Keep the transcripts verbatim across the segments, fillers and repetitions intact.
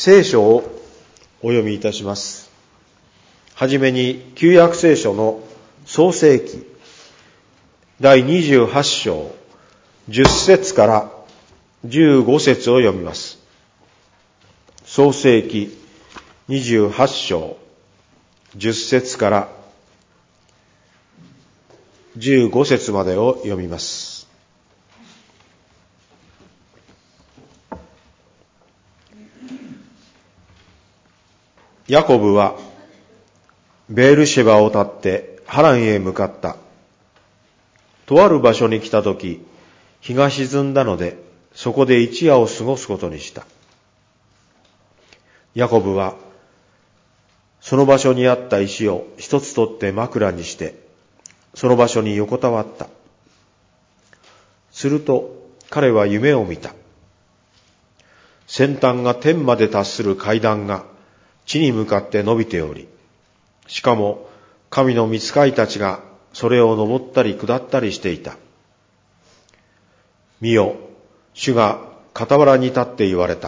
聖書をお読みいたします。はじめに旧約聖書の創世記だいにじゅうはち章じゅっ節からじゅうご節を読みます。創世記にじゅうはち章じゅっ節からじゅうご節までを読みます。ヤコブはベールシェバを立ってハランへ向かった。とある場所に来たとき、日が沈んだので、そこで一夜を過ごすことにした。ヤコブはその場所にあった石を一つ取って枕にして、その場所に横たわった。すると彼は夢を見た。先端が天まで達する階段が地に向かって伸びており、しかも神の御使いたちがそれを登ったり下ったりしていた。見よ、主が傍らに立って言われた。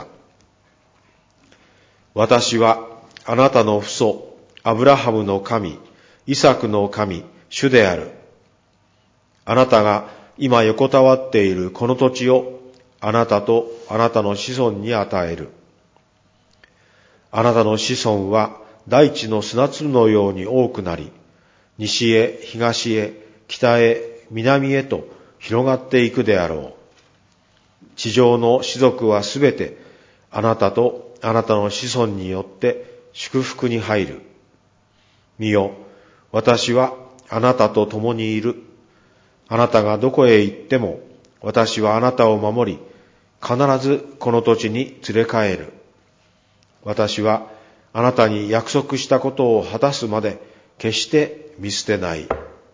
私はあなたの父祖アブラハムの神、イサクの神、主である。あなたが今横たわっているこの土地をあなたとあなたの子孫に与える。あなたの子孫は大地の砂粒のように多くなり、西へ東へ北へ南へと広がっていくであろう。地上の士族はすべてあなたとあなたの子孫によって祝福に入る。見よ、私はあなたと共にいる。あなたがどこへ行っても私はあなたを守り、必ずこの土地に連れ帰る。私はあなたに約束したことを果たすまで決して見捨てない。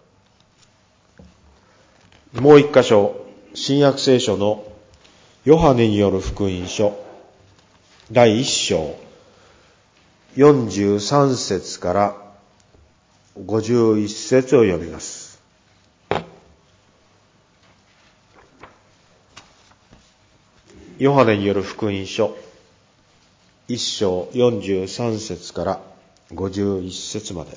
もう一箇所、新約聖書のヨハネによる福音書だいいっ章よんじゅうさん節からごじゅういち節を読みます。ヨハネによる福音書いっ章よんじゅうさん節からごじゅういち節まで。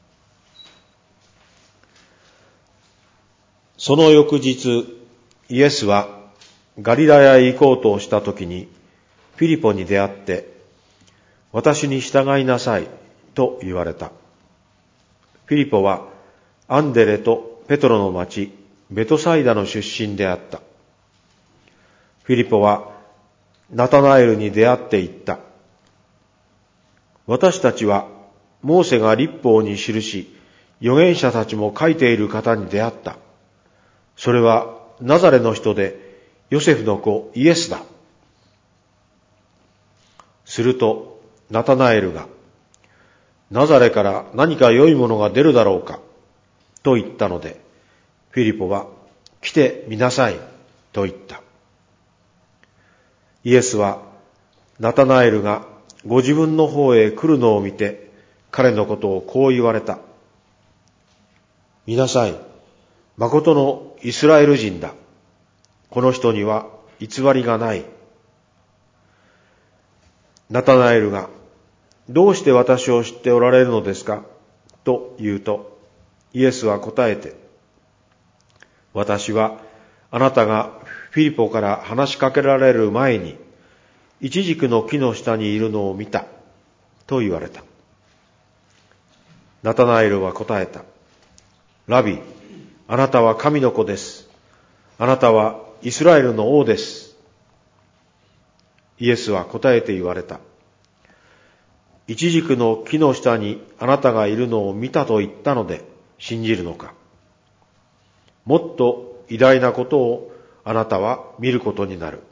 その翌日、イエスはガリラヤへ行こうとしたときに、フィリポに出会って、私に従いなさいと言われた。フィリポはアンデレとペトロの町ベトサイダの出身であった。フィリポはナタナエルに出会って言った。私たちはモーセが律法に記し、預言者たちも書いている方に出会った。それはナザレの人でヨセフの子イエスだ。するとナタナエルが、ナザレから何か良いものが出るだろうかと言ったので、フィリポは来てみなさいと言った。イエスはナタナエルがご自分の方へ来るのを見て、彼のことをこう言われた。見なさい、誠のイスラエル人だ。この人には偽りがない。ナタナエルが、どうして私を知っておられるのですかと言うと、イエスは答えて、私はあなたがフィリポから話しかけられる前に、イチジクの木の下にいるのを見たと言われた。ナタナエルは答えた。ラビ、あなたは神の子です。あなたはイスラエルの王です。イエスは答えて言われた。イチジクの木の下にあなたがいるのを見たと言ったので信じるのか。もっと偉大なことをあなたは見ることになる。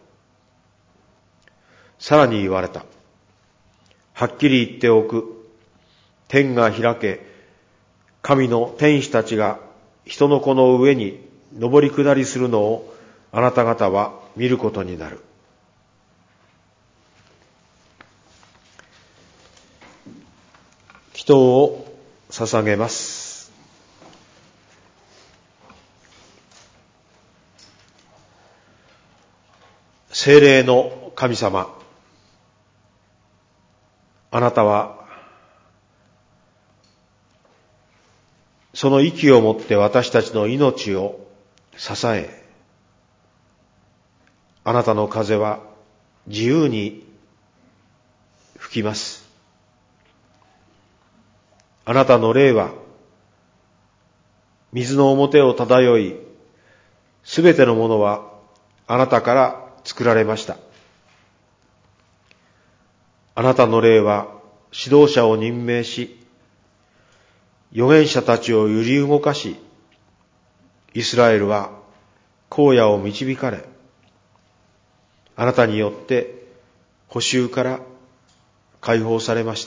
さらに言われた。はっきり言っておく。天が開け、神の天使たちが人の子の上に上り下りするのをあなた方は見ることになる。祈祷を捧げます。聖霊の神様、 あなたはその息をもって私たちの命を支え、あなたの風は自由に吹きます。あなたの霊は水の表を漂い、すべてのものはあなたから作られました。あなたの霊は指導者を任命し、預言者たちを揺り動かし、イスラエルは荒野を導かれ、あなたによって捕囚から解放されました。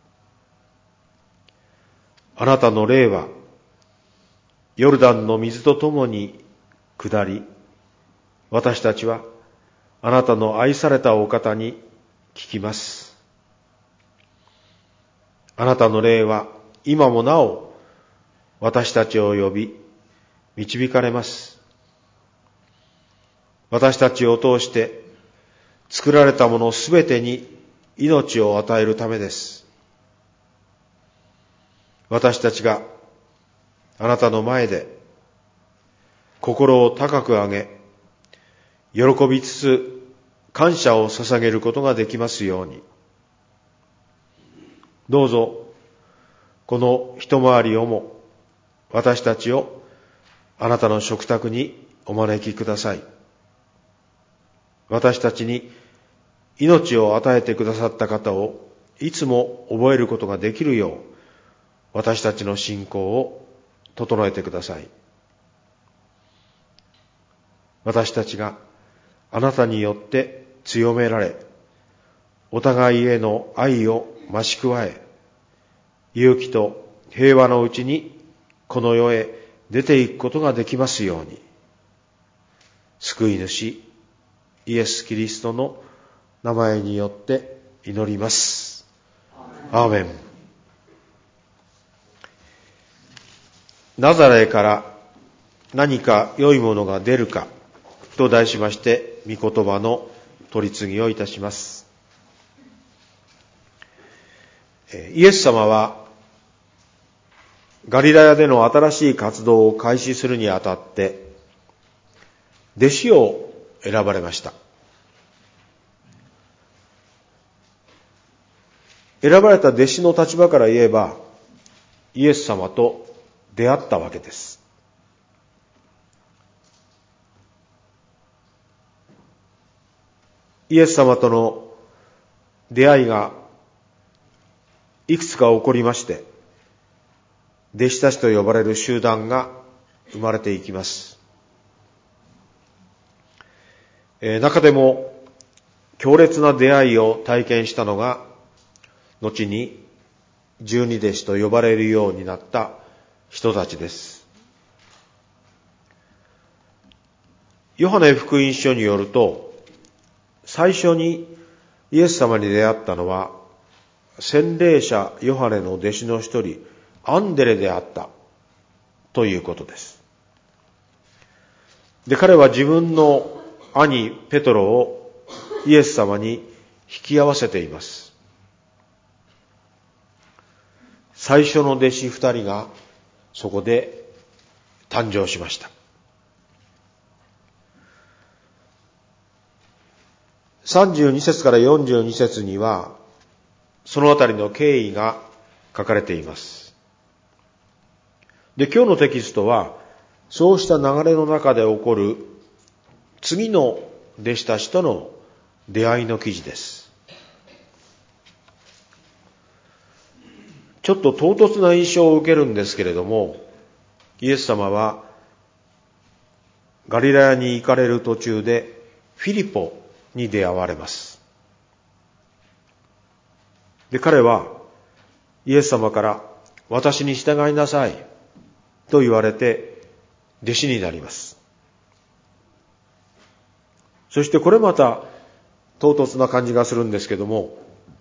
あなたの霊はヨルダンの水とともに下り、私たちはあなたの愛されたお方に聞きます。あなたの霊は今もなお私たちを呼び導かれます。私たちを通して作られたものすべてに命を与えるためです。私たちがあなたの前で心を高く上げ、喜びつつ感謝を捧げることができますように。どうぞこの一回りをも私たちをあなたの食卓にお招きください。私たちに命を与えてくださった方をいつも覚えることができるよう、私たちの信仰を整えてください。私たちがあなたによって強められ、お互いへの愛を増し加え、勇気と平和のうちにこの世へ出ていくことができますように。救い主イエス・キリストの名前によって祈ります。アーメン。ナザレから何か良いものが出るかと題しまして、御言葉の取り次ぎをいたします。イエス様はガリラヤでの新しい活動を開始するにあたって弟子を選ばれました。選ばれた弟子の立場から言えば、イエス様と出会ったわけです。イエス様との出会いがいくつか起こりまして、弟子たちと呼ばれる集団が生まれていきます。えー、中でも強烈な出会いを体験したのが、後に十二弟子と呼ばれるようになった人たちです。ヨハネ福音書によると、最初にイエス様に出会ったのは洗礼者ヨハネの弟子の一人アンデレであったということです。で、彼は自分の兄ペトロをイエス様に引き合わせています。最初の弟子二人がそこで誕生しました。さんじゅうに節からよんじゅうに節にはそのあたりの経緯が書かれています。で、今日のテキストはそうした流れの中で起こる次の弟子たちとの出会いの記事です。ちょっと唐突な印象を受けるんですけれども、イエス様はガリラヤに行かれる途中でフィリポに出会われます。で、彼はイエス様から私に従いなさいと言われて弟子になります。そしてこれまた唐突な感じがするんですけども、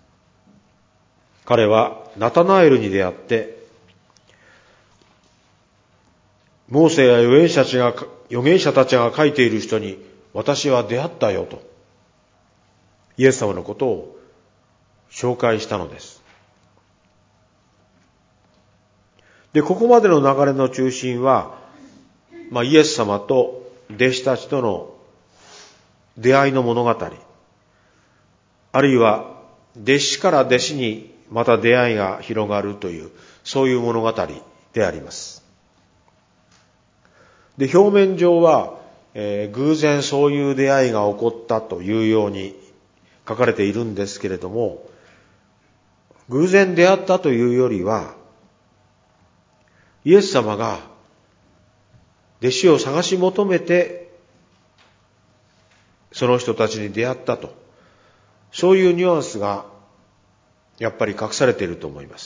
彼はナタナエルに出会って、モーセや預言者たちが、預言者たちが書いている人に私は出会ったよと、イエス様のことを紹介したのです。で、ここまでの流れの中心は、まあ、イエス様と弟子たちとの出会いの物語、あるいは弟子から弟子にまた出会いが広がるという、そういう物語であります。で、表面上は、えー、偶然そういう出会いが起こったというように書かれているんですけれども、偶然出会ったというよりは、イエス様が弟子を探し求めてその人たちに出会ったと、そういうニュアンスがやっぱり隠されていると思います。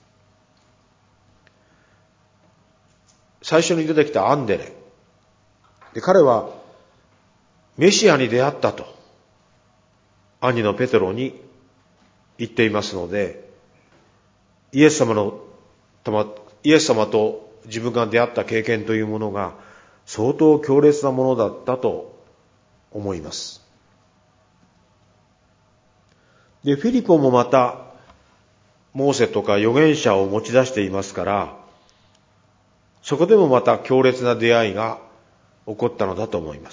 最初に出てきたアンデレで、彼はメシアに出会ったと兄のペテロに言っていますので、イエス様のイエス様と自分が出会った経験というものが相当強烈なものだったと思います。で、フィリポもまたモーセとか預言者を持ち出していますから、そこでもまた強烈な出会いが起こったのだと思います。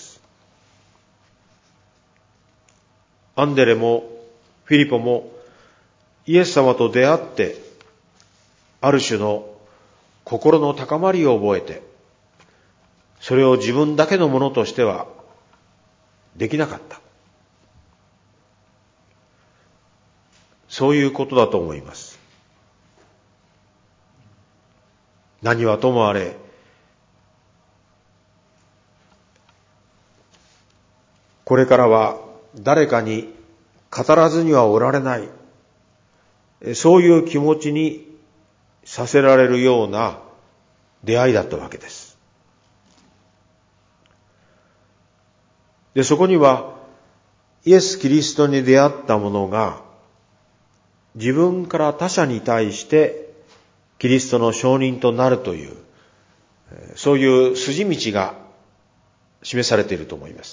アンデレもフィリポもイエス様と出会って、ある種の心の高まりを覚えて、それを自分だけのものとしてはできなかった。そういうことだと思います。何はともあれ、これからは誰かに語らずにはおられない、そういう気持ちにさせられるような出会いだったわけです。で、そこにはイエス・キリストに出会った者が自分から他者に対してキリストの証人となるという、そういう筋道が示されていると思います。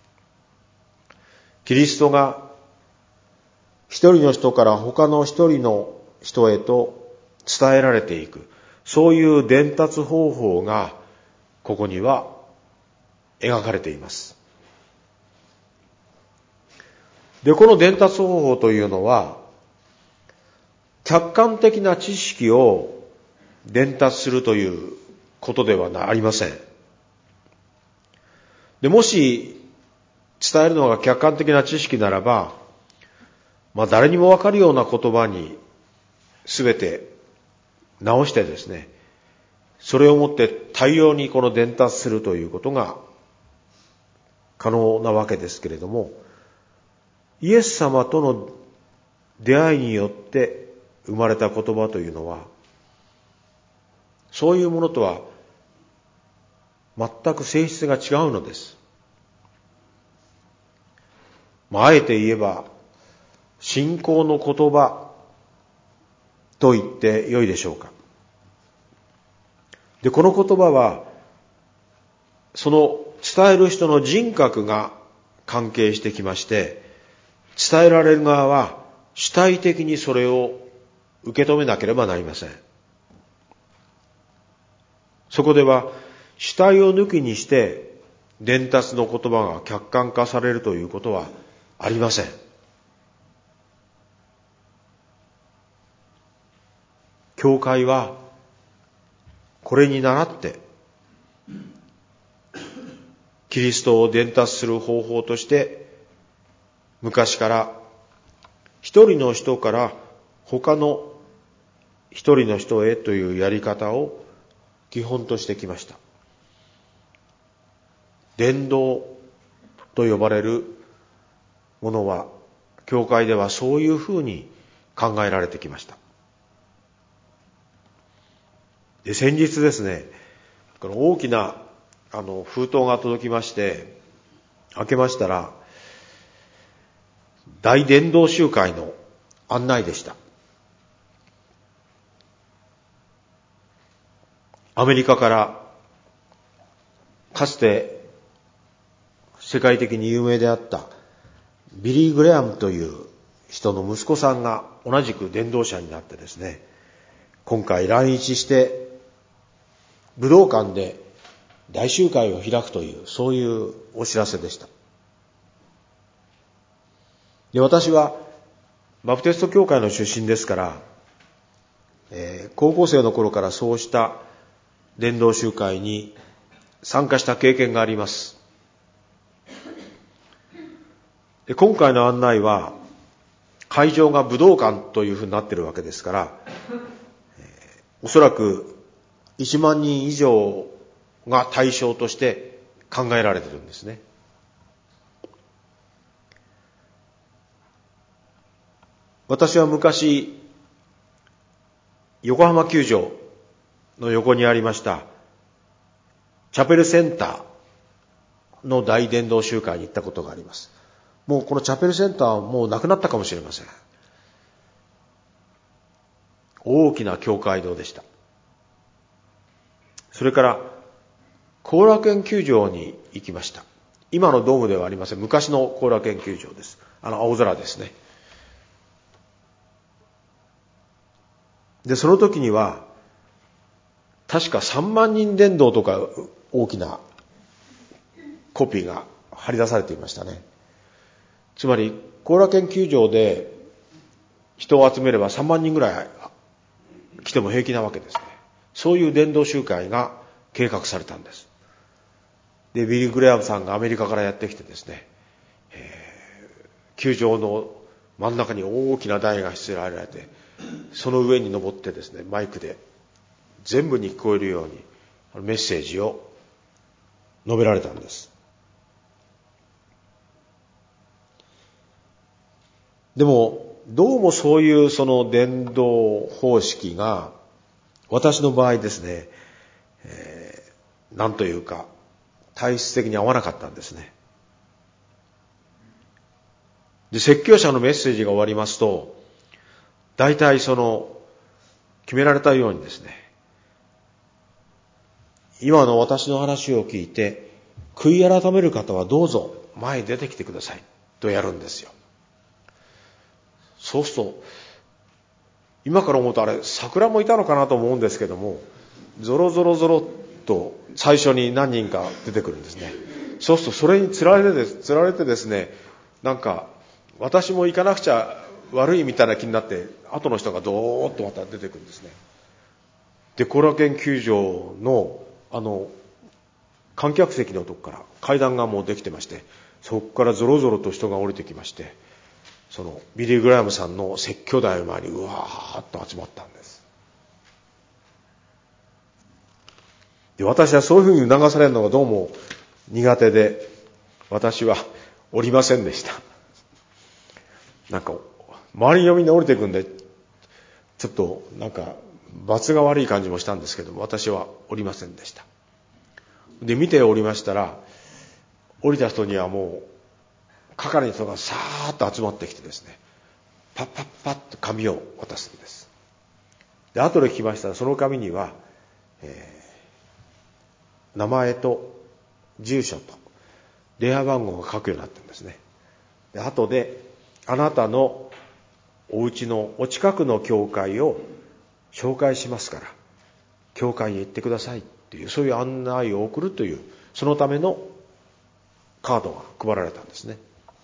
キリストが一人の人から他の一人の人へと伝えられていく、そういう伝達方法がここには描かれています。で、この伝達方法というのは、客観的な知識を伝達するということではありません。で、もし伝えるのが客観的な知識ならば、まあ誰にもわかるような言葉にすべて直してですね、それをもって大量にこの伝達するということが可能なわけですけれども、イエス様との出会いによって生まれた言葉というのは、そういうものとは全く性質が違うのです。まあ、あえて言えば信仰の言葉と言ってよいでしょうか。で、この言葉はその伝える人の人格が関係してきまして、伝えられる側は主体的にそれを受け止めなければなりません。そこでは主体を抜きにして伝達の言葉が客観化されるということはありません。教会はこれに倣ってキリストを伝達する方法として昔から一人の人から他の一人の人へというやり方を基本としてきました。伝道と呼ばれるものは教会ではそういうふうに考えられてきました。で、先日ですね、この大きなあの封筒が届きまして、開けましたら大伝道集会の案内でした。アメリカからかつて世界的に有名であったビリー・グレアムという人の息子さんが同じく伝道者になってですね、今回来日して武道館で大集会を開くという、そういうお知らせでした。で、私はバプテスト教会の出身ですから、えー、高校生の頃からそうした伝道集会に参加した経験があります。で、今回の案内は会場が武道館というふうになっているわけですから、えー、おそらくいちまんにん以上が対象として考えられているんですね。私は昔、横浜球場の横にありましたチャペルセンターの大伝道集会に行ったことがあります。もうこのチャペルセンターはもうなくなったかもしれません。大きな教会堂でした。それから後楽園球場に行きました。今のドームではありません。昔の後楽園球場です。あの青空ですね。で、その時には確かさんまんにん伝道とか大きなコピーが貼り出されていましたね。つまり後楽園球場で人を集めればさんまんにんぐらい来ても平気なわけですね。そういう伝道集会が計画されたんです。で、ビリー・グレアムさんがアメリカからやってきてですね、えー、球場の真ん中に大きな台が設えられて、その上に登ってですね、マイクで全部に聞こえるようにメッセージを述べられたんです。でもどうもそういうその伝道方式が私の場合ですね、えー、なんというか体質的に合わなかったんですね。で、説教者のメッセージが終わりますと、大体その決められたようにですね、今の私の話を聞いて悔い改める方はどうぞ前に出てきてくださいとやるんですよ。そうすると今から思うとあれ桜もいたのかなと思うんですけども、ゾロゾロゾロっと最初に何人か出てくるんですね。そうするとそれにつられてですつられてですね、なんか私も行かなくちゃ悪いみたいな気になって後の人がドーッとまた出てくるんですね。で、後楽園球場のあの観客席のとこから階段がもうできてまして、そこからゾロゾロと人が降りてきまして、そのビリー・グラハムさんの説教台の前にうわーっと集まったんです。で、私はそういうふうに流されるのがどうも苦手で、私は降りませんでした。なんか周りのみんな降りていくんで、ちょっとなんか罰が悪い感じもしたんですけども、私は降りませんでした。で、見ておりましたら、降りた人にはもう係の人がさーっと集まってきてですね、パッパッパッと紙を渡すんです。で、後で聞きましたら、その紙には、えー、名前と住所と電話番号が書くようになってるんですね。で、後であなたのお家のお近くの教会を紹介しますから、教会に行ってくださいっていう、そういう案内を送るという、そのためのカードが配られたんですね。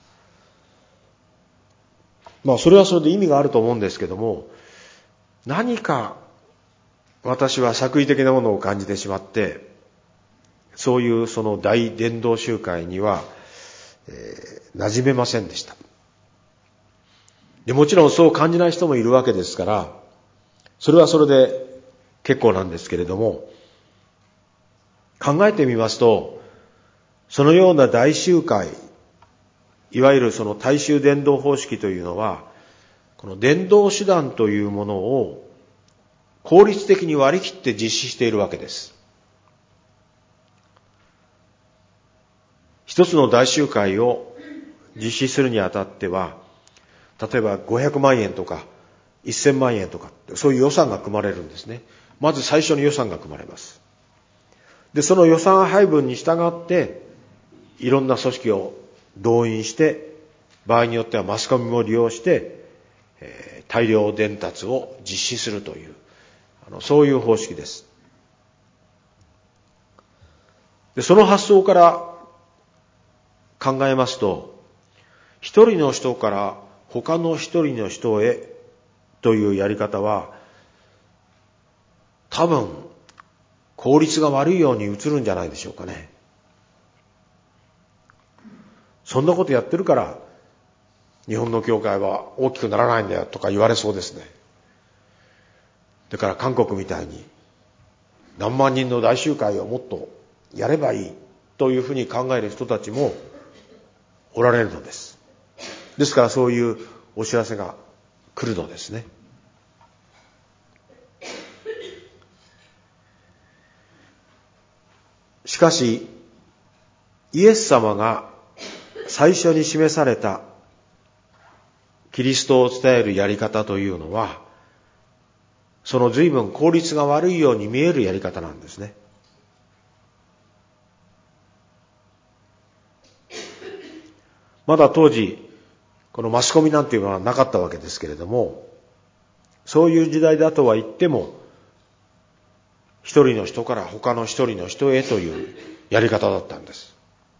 まあそれはそれで意味があると思うんですけども、何か私は作為的なものを感じてしまって、そういうその大伝道集会には、えー、馴染めませんでした。で、もちろんそう感じない人もいるわけですから、それはそれで結構なんですけれども、考えてみますと、そのような大集会、いわゆるその大衆伝道方式というのは、この伝道手段というものを効率的に割り切って実施しているわけです。一つの大集会を実施するにあたっては、例えばごひゃくまんえんとかせんまんえんとか、そういう予算が組まれるんですね。まず最初に予算が組まれます。で、その予算配分に従って、いろんな組織を動員して場合によってはマスコミも利用して、えー、大量伝達を実施するという、あのそういう方式です。で、その発想から考えますと、一人の人から他の一人の人へというやり方は、多分効率が悪いように映るんじゃないでしょうかね。そんなことやってるから日本の教会は大きくならないんだよとか言われそうですね。だから韓国みたいに何万人の大集会をもっとやればいいというふうに考える人たちもおられるのです。ですからそういうお知らせが来るのですね。しかしイエス様が最初に示されたキリストを伝えるやり方というのは、その随分効率が悪いように見えるやり方なんですね。まだ当時このマスコミなんていうのはなかったわけですけれども、そういう時代だとは言っても、一人の人から他の一人の人へというやり方だったんです。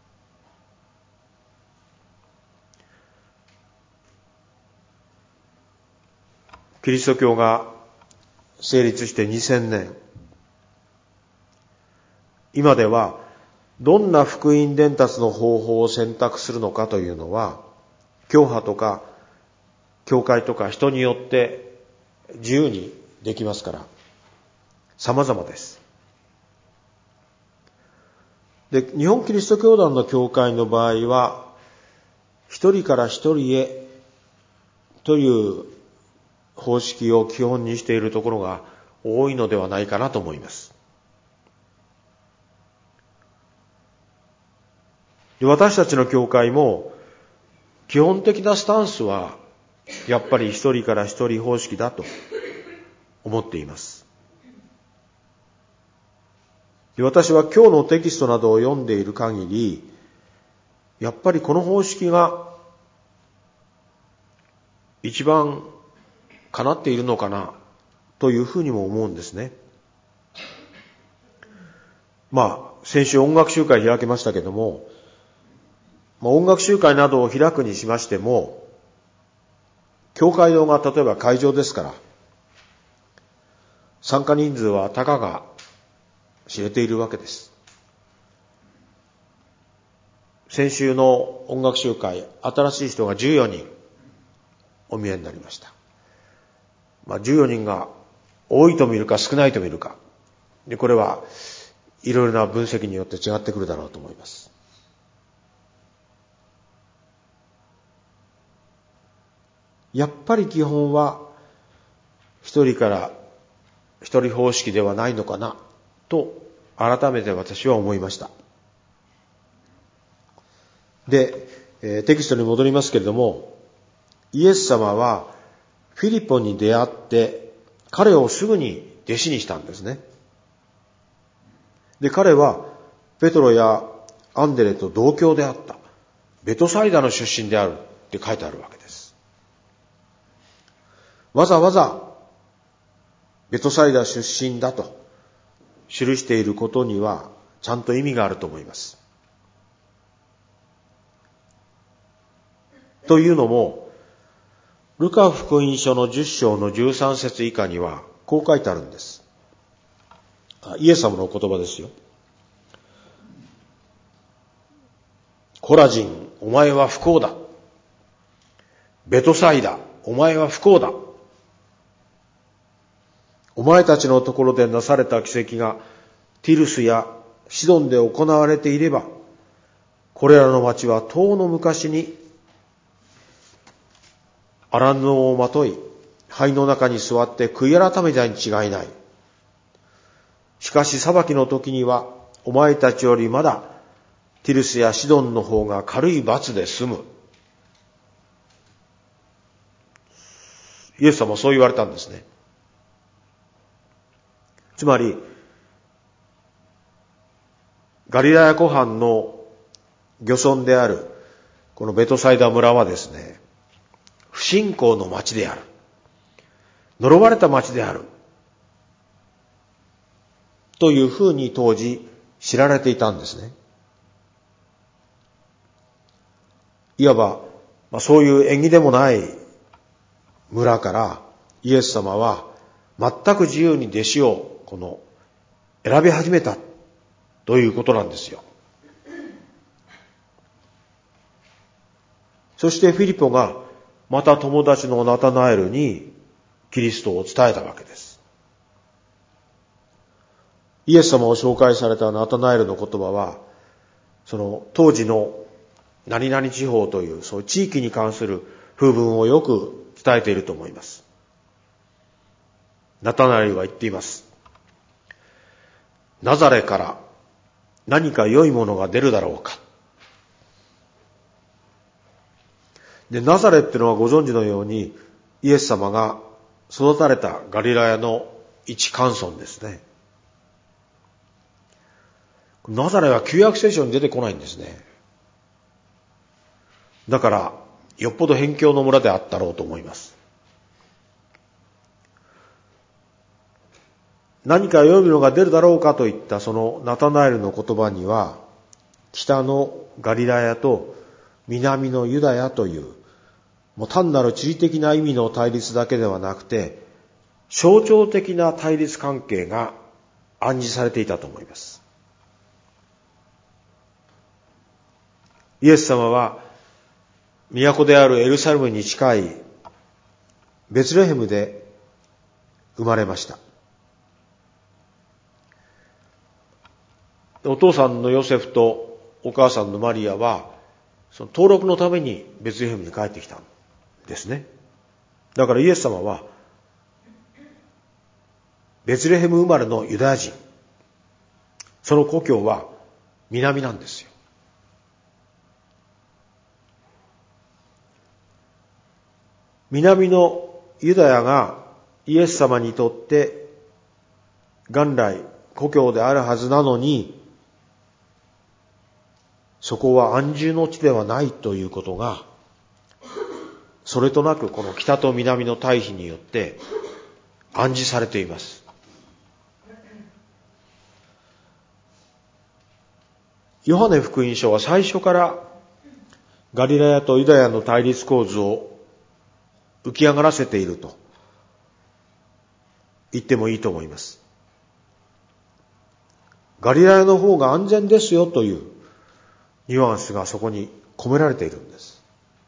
キリスト教が成立してにせんねん、今ではどんな福音伝達の方法を選択するのかというのは、教派とか教会とか人によって自由にできますから様々です。で、日本キリスト教団の教会の場合は、一人から一人へという方式を基本にしているところが多いのではないかなと思います。で、私たちの教会も基本的なスタンスはやっぱり一人から一人方式だと思っています。で、私は今日のテキストなどを読んでいる限り、やっぱりこの方式が一番かなっているのかなというふうにも思うんですね。まあ先週音楽集会開けましたけども、まあ、音楽集会などを開くにしましても、教会堂が例えば会場ですから、参加人数はたかが知れているわけです。先週の音楽集会、新しい人がじゅうよにんお見えになりました。まあ、じゅうよにんが多いと見るか少ないと見るか。で、これはいろいろな分析によって違ってくるだろうと思います。やっぱり基本は一人から一人方式ではないのかなと改めて私は思いました。で、えー、テキストに戻りますけれども、イエス様はフィリポに出会って彼をすぐに弟子にしたんですね。で、彼はペトロやアンデレと同郷であった。ベトサイダの出身であるって書いてあるわけです。わざわざベトサイダ出身だと記していることにはちゃんと意味があると思います。というのも、ルカ福音書のじゅっ章のじゅうさん節以下にはこう書いてあるんです。イエス様の言葉ですよ。コラジン、お前は不幸だ。ベトサイダ、お前は不幸だ。お前たちのところでなされた奇跡がティルスやシドンで行われていれば、これらの町は遠の昔に荒布をまとい、灰の中に座って悔い改めたに違いない。しかし裁きの時には、お前たちよりまだティルスやシドンの方が軽い罰で済む。イエス様はそう言われたんですね。つまり、ガリラヤ湖畔の漁村であるこのベトサイダ村はですね、不信仰の町である。呪われた町である。というふうに当時知られていたんですね。いわば、まあ、そういう縁起でもない村からイエス様は全く自由に弟子をこの選び始めたということなんですよ。そしてフィリポがまた友達のナタナエルにキリストを伝えたわけです。イエス様を紹介されたナタナエルの言葉は、その当時の何々地方というそういう地域に関する風文をよく伝えていると思います。ナタナエルは言っています。ナザレから何か良いものが出るだろうか。で、ナザレってのはご存知のように、イエス様が育たれたガリラヤの一環村ですね。ナザレは旧約聖書に出てこないんですね。だから、よっぽど辺境の村であったろうと思います。何か良いものが出るだろうかといったそのナタナエルの言葉には、北のガリラヤと南のユダヤという、もう単なる地理的な意味の対立だけではなくて、象徴的な対立関係が暗示されていたと思います。イエス様は、都であるエルサレムに近いベツレヘムで生まれました。お父さんのヨセフとお母さんのマリアは、その登録のためにベツレヘムに帰ってきたんですね。だからイエス様は、ベツレヘム生まれのユダヤ人。その故郷は南なんですよ。南のユダヤがイエス様にとって元来故郷であるはずなのに、そこは安住の地ではないということが、それとなくこの北と南の対比によって暗示されています。ヨハネ福音書は最初からガリラヤとユダヤの対立構図を浮き上がらせていると言ってもいいと思います。ガリラヤの方が安全ですよというニュアンスがそこに込められているんです。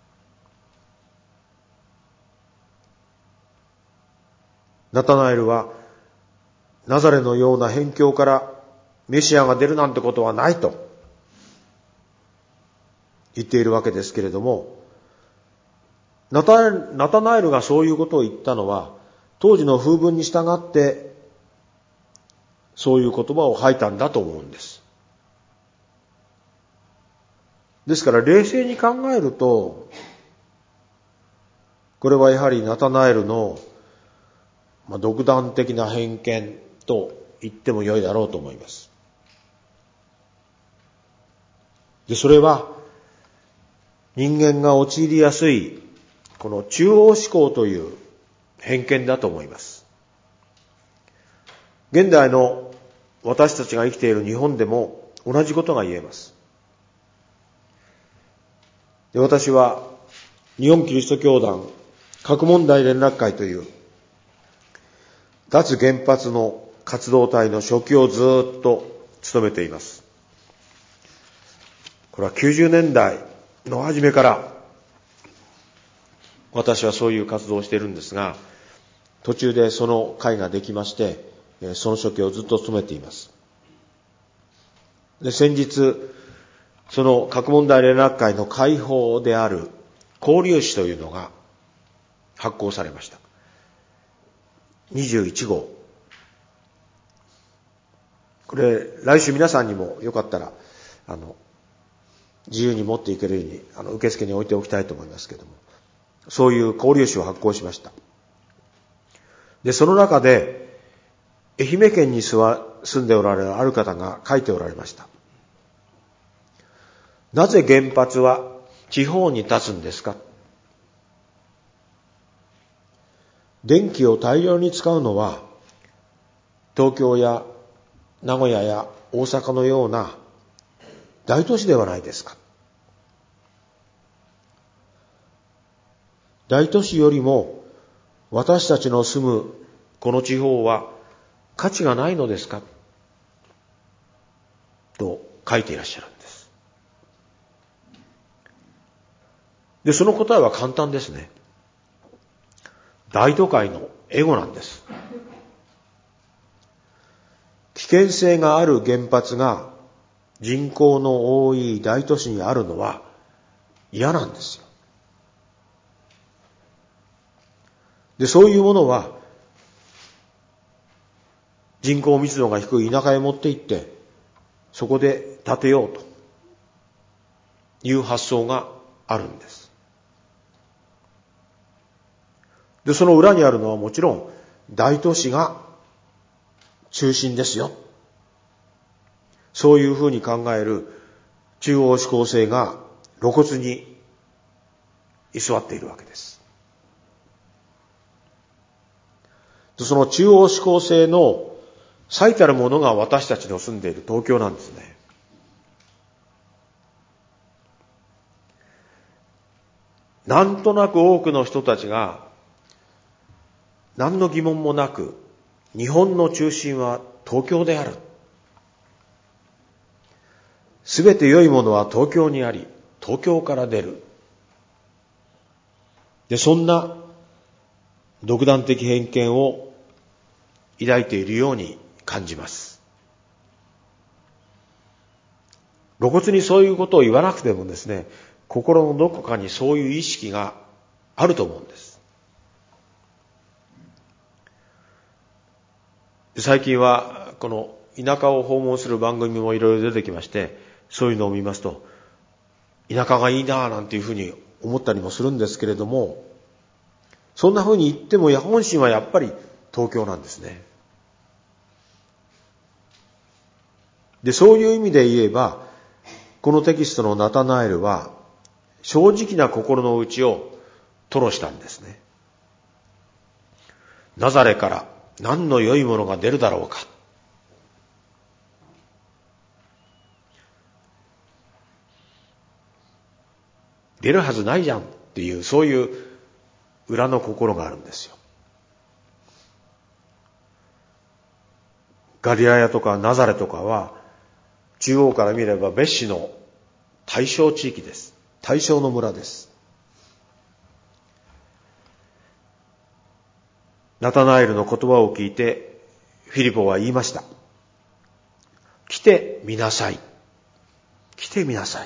ナタナエルはナザレのような辺境からメシアが出るなんてことはないと言っているわけですけれども、ナタナタナエルがそういうことを言ったのは、当時の風文に従ってそういう言葉を吐いたんだと思うんです。ですから冷静に考えると、これはやはりナタナエルの、まあ、独断的な偏見と言っても良いだろうと思います。で、それは人間が陥りやすいこの中央思考という偏見だと思います。現代の私たちが生きている日本でも同じことが言えます。で、私は日本キリスト教団核問題連絡会という脱原発の活動体の書記をずっと務めています。これはきゅうじゅうねんだいの初めから私はそういう活動をしているんですが、途中でその会ができまして、その書記をずっと務めています。で、先日、その核問題連絡会の会報である交流誌というのが発行されました。にじゅういちごう。これ、来週皆さんにもよかったら、あの、自由に持っていけるように、あの、受付に置いておきたいと思いますけれども、そういう交流誌を発行しました。で、その中で、愛媛県に住んでおられるある方が書いておられました。なぜ原発は地方に立つんですか。電気を大量に使うのは東京や名古屋や大阪のような大都市ではないですか。大都市よりも私たちの住むこの地方は価値がないのですかと書いていらっしゃるんです。で、その答えは簡単ですね。大都会のエゴなんです。危険性がある原発が人口の多い大都市にあるのは嫌なんですよ。で、そういうものは人口密度が低い田舎へ持って行ってそこで建てようという発想があるんです。で、その裏にあるのはもちろん大都市が中心ですよ。そういうふうに考える中央指向性が露骨に居座っているわけです。で、その中央指向性の最たるものが私たちの住んでいる東京なんですね。なんとなく多くの人たちが何の疑問もなく日本の中心は東京である。すべて良いものは東京にあり、東京から出る。で、そんな独断的偏見を抱いているように感じます。露骨にそういうことを言わなくてもですね、心のどこかにそういう意識があると思うんです。最近はこの田舎を訪問する番組もいろいろ出てきまして、そういうのを見ますと田舎がいいなぁなんていうふうに思ったりもするんですけれども、そんなふうに言っても本心はやっぱり東京なんですね。で、そういう意味で言えばこのテキストのナタナエルは正直な心の内を吐露したんですね。ナザレから何の良いものが出るだろうか。出るはずないじゃんっていう、そういう裏の心があるんですよ。ガリラヤとかナザレとかは中央から見れば別紙の対象地域です。対象の村です。ナタナエルの言葉を聞いてフィリポは言いました。来てみなさい。来てみなさい。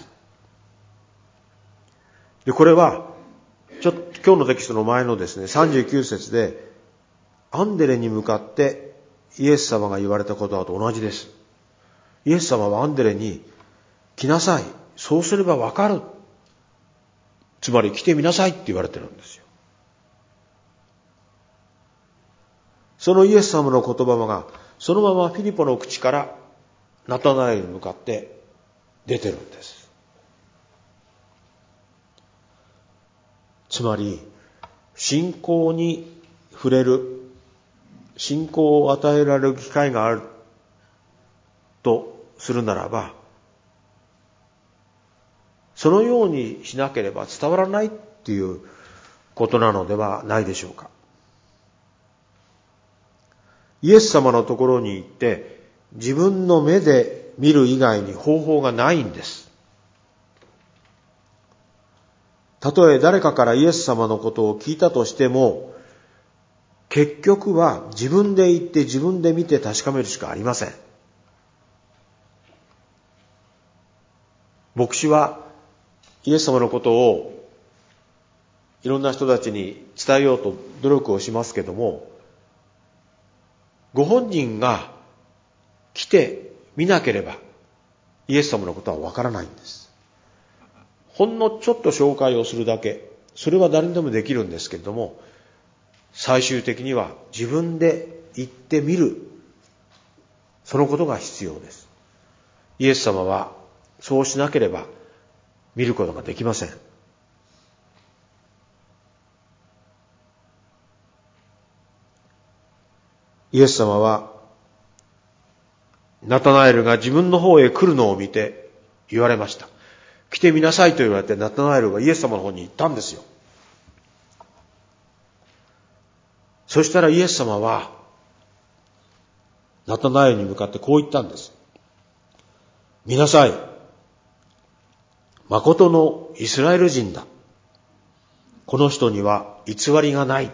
で、これはちょっと今日のテキストの前のですね、さんじゅうきゅう節でアンデレに向かってイエス様が言われた言葉と同じです。イエス様はアンデレに来なさい。そうすればわかる。つまり来てみなさいって言われてるんですよ。そのイエス様の言葉がそのままフィリポの口からナタナエルに向かって出てるんです。つまり信仰に触れる、信仰を与えられる機会があるとするならば、そのようにしなければ伝わらないっていうことなのではないでしょうか。イエス様のところに行って自分の目で見る以外に方法がないんです。たとえ誰かからイエス様のことを聞いたとしても、結局は自分で行って自分で見て確かめるしかありません。牧師はイエス様のことをいろんな人たちに伝えようと努力をしますけども、ご本人が来てみなければイエス様のことはわからないんです。ほんのちょっと紹介をするだけ、それは誰にでもできるんですけれども、最終的には自分で行ってみる、そのことが必要です。イエス様はそうしなければ見ることができません。 イエス様はナタナエルが自分の方へ来るのを見て言われました。来てみなさいと言われてナタナエルがイエス様の方に行ったんですよ。そしたらイエス様はナタナエルに向かってこう言ったんです。見なさい。誠のイスラエル人だ。この人には偽りがない。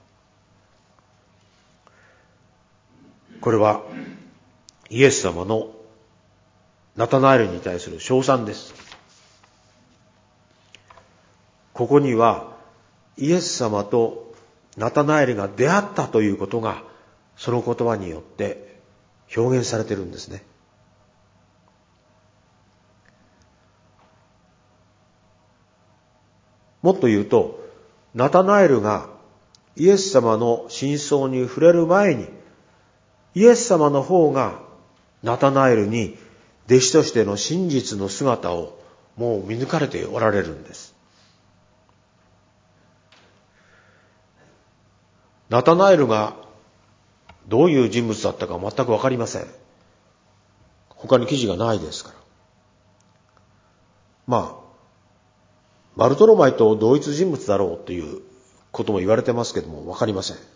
これはイエス様のナタナエルに対する称賛です。ここにはイエス様とナタナエルが出会ったということがその言葉によって表現されているんですね。もっと言うと、ナタナエルがイエス様の真相に触れる前に、イエス様の方がナタナエルに弟子としての真実の姿をもう見抜かれておられるんです。ナタナエルがどういう人物だったか全くわかりません。他に記事がないですから。まあ、バルトロマイと同一人物だろうということも言われてますけども、わかりません。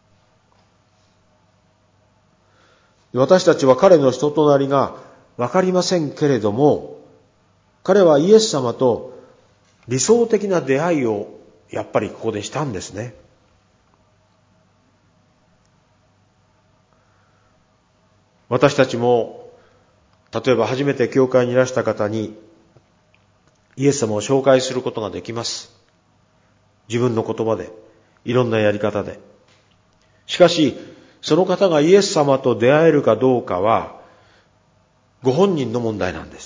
私たちは彼の人となりがわかりませんけれども、彼はイエス様と理想的な出会いをやっぱりここでしたんですね。私たちも、例えば初めて教会にいらした方にイエス様を紹介することができます。自分の言葉で、いろんなやり方で。しかし、その方がイエス様と出会えるかどうかは、ご本人の問題なんです。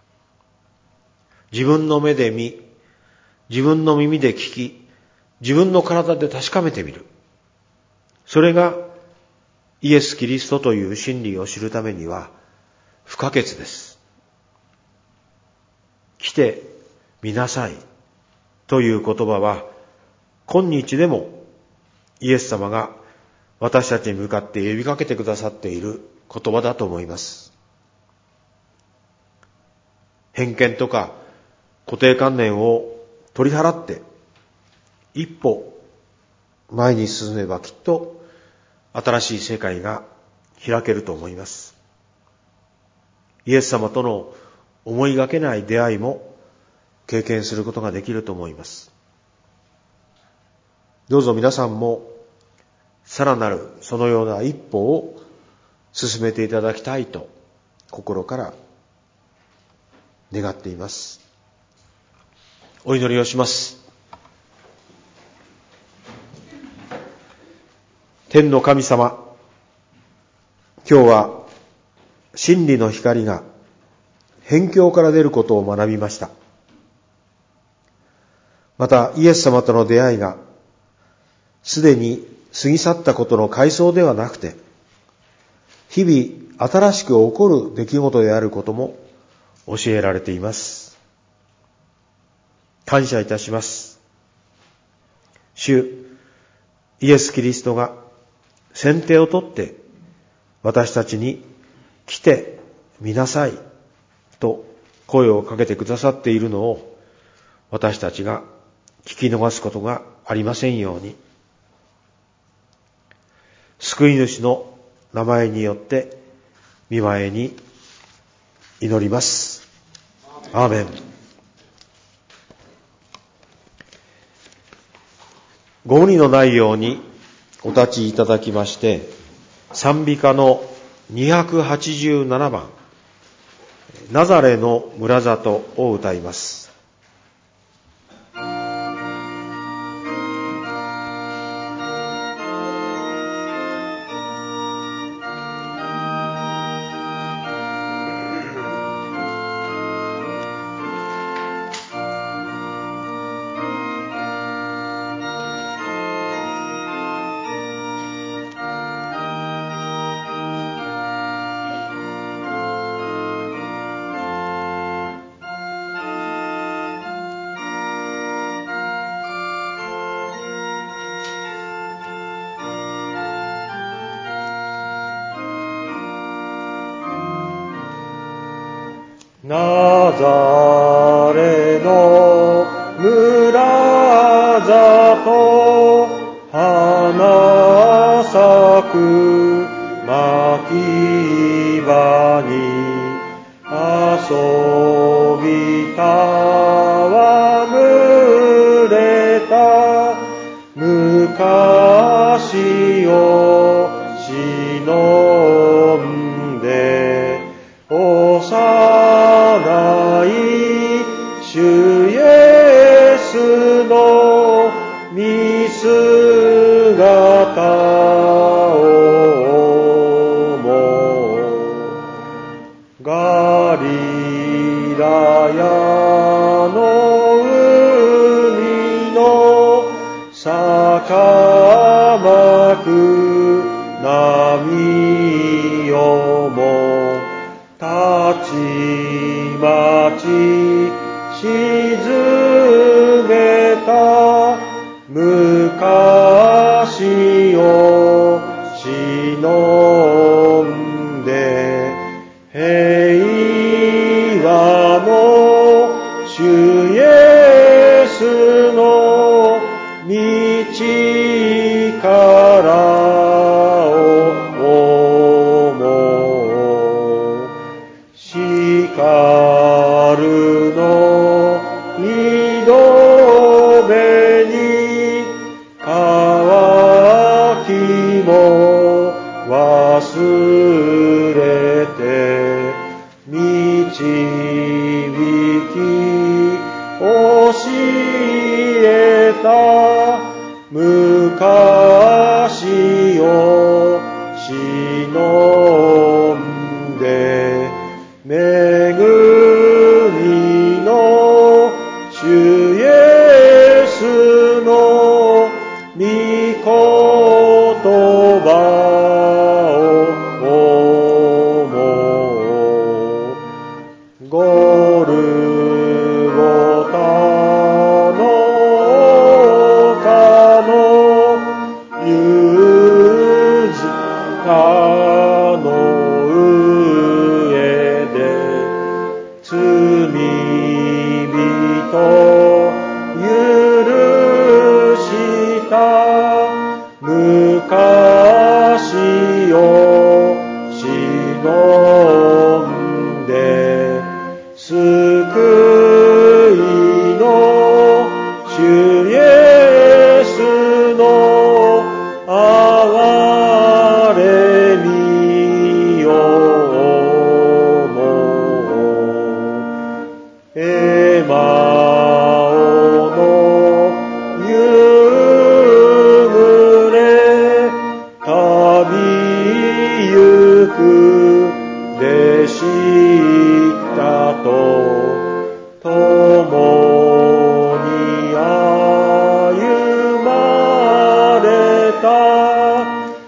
自分の目で見、自分の耳で聞き、自分の体で確かめてみる。それがイエス・キリストという真理を知るためには不可欠です。来てみなさいという言葉は、今日でもイエス様が私たちに向かって呼びかけてくださっている言葉だと思います。偏見とか固定観念を取り払って一歩前に進めばきっと新しい世界が開けると思います。イエス様との思いがけない出会いも経験することができると思います。どうぞ皆さんもさらなるそのような一歩を進めていただきたいと心から願っています。お祈りをします。天の神様、今日は真理の光が辺境から出ることを学びました。またイエス様との出会いがすでに過ぎ去ったことの回想ではなくて、日々新しく起こる出来事であることも教えられています。感謝いたします。主イエス・キリストが先手を取って私たちに来てみなさいと声をかけてくださっているのを私たちが聞き逃すことがありませんように。救い主の名前によって御前に祈ります。アーメン。ご無理のないようにお立ちいただきまして、賛美歌のにひゃくはちじゅうななばん、ナザレの村里を歌います。 ナザレの村里、花咲く牧場に遊びたわむれた、昔を忍んで幼い主イエスの見姿を思う。ガリラヤの海の酒まく波よもたちまち沈めた、昔を忍んで平和の主イエスの道からを思う。叱るの二度目に渇きも忘れて導き教えた、昔を忍んで恵みの主イエスの御言葉を思う。ゴルゴタの丘の十字架の上で罪人許した昔を忍んで救いの主イエスの憐れみを思う。エマオの夕暮れ、旅ゆく弟子たと共に歩まれた、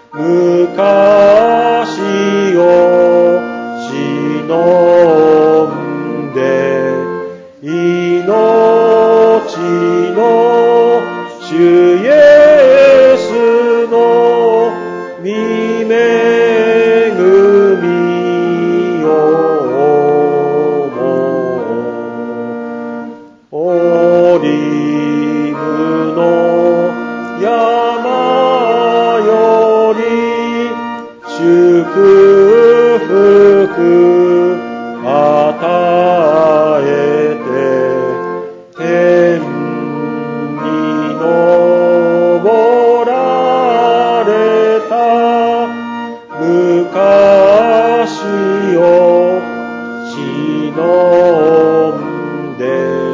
昔を忍んで命の主イエスの御恵みを思う。オリーブの山より祝福与えて天に昇られた、昔を忍んで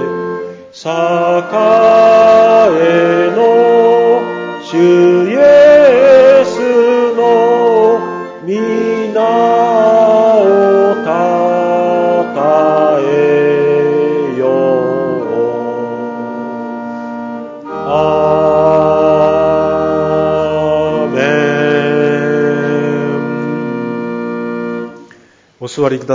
栄の主イエスの皆をたたえよう。アーメン。 お座りください。